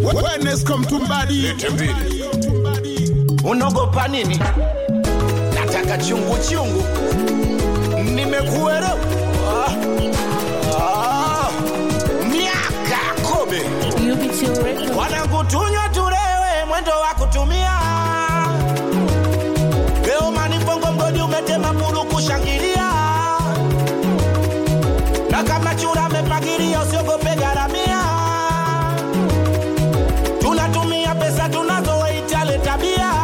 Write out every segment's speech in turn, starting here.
Wellness come to mbadi. Unogopa nini? Nataka chungu chungu. Nimekuelewa. Miaka Kobe. Wanangu tunywa tulewe mwendo wa kutumia. Leo manipongo mgodi umetema mulu kushangilia. Na kama chura mepagiria usiogope garamia. Tunatumia pesa tunazo waita leta bia.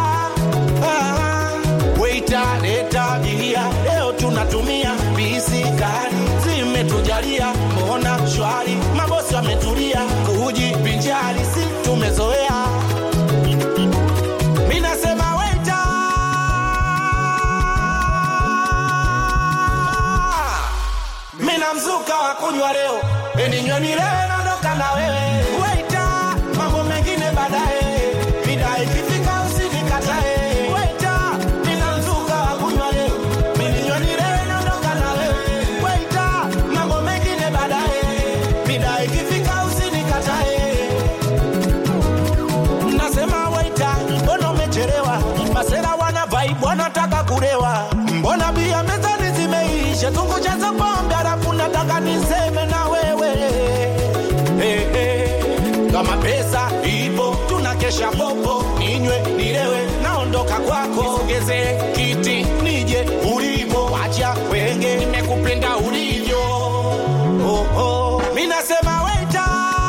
Waita leta bia. Leo tunatumia bisi kari. Zimetujalia mbona shwari. Mabosi wametulia kujipinjari si tumezoea. Mina sema waita. Mina mzuka wa kunywa leo. Ninywe leo naondoka na wewe. Waita mambo mengine baadaye. Mida ikifika usinikatae. Waita mina mzuka wa kunywa leo. Ninywe leo naondoka na wewe. Waita mambo mengine baadaye. Mida ikifika usinikatae. Nasema waita mbona umechelewa. Masela wana vibe wanataka kulewa. Mbona bia mezani zimeisha. Tungojaza pombe alafu nataka niseme na wewe. Kama pesa ipo tunakesha popo. Ninywe nilewe naondoka kwako. Sogeze kiti nije ulipo. Wacha wenge nimekupenda ulivyo. Mina sema waita.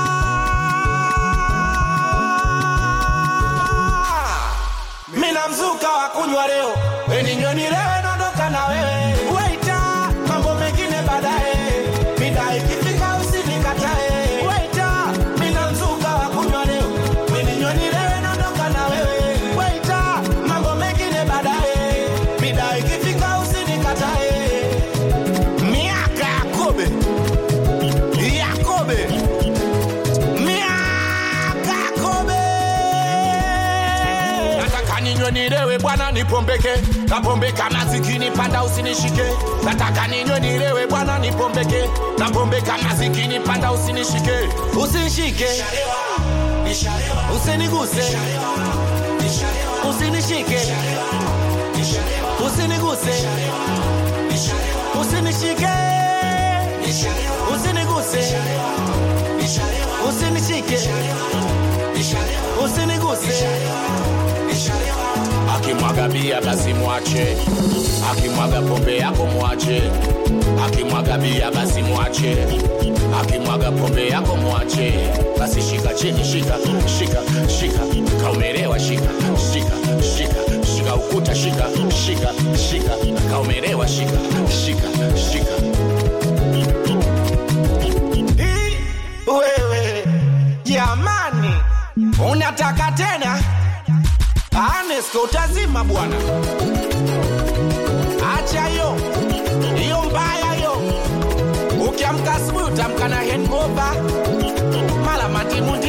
Mina mzuka wa kunywa leo. Ninywe nilewe naondoka na wewe. Waita mambo mengine baadaye. Mida ikifika usinikatae. Waita mina mzuka wa kunywa leo. Ninywe nilewe naondoka na wewe. Waita mambo mengine baadaye. Mida ikifika usinikatae. Miaka Yakobe. Yakobe. Miaka Yakobe. Nataka ninywe nilewe bwana nipombeke. Napombeka mazikini panda usinishike. Nataka ninywe nilewe bwana nipombeke. Napombeka mazikini panda usinishike. Usinishike. Usiniguse. Usinishike. Usiniguse. Usinishike. Usiniguse. Usinishike. Usiniguse. Akimwaga bia basi mwache. Akimwaga pombe yako mwache. Akimwaga bia basi mwache. Akimwaga pombe yako mwache. Basi shika chini shika. Shika shika. Kaumelewa shika. Shika shika. Shika ukuta shika. Shika shika. Kaumelewa shika. Shika shika. Wewe jamani unataka tena? Anesko utazima bwana. Acha hiyo. Hiyo mbaya hiyo. Ukiamka asubuhi utamka na hangover. Mala matimundi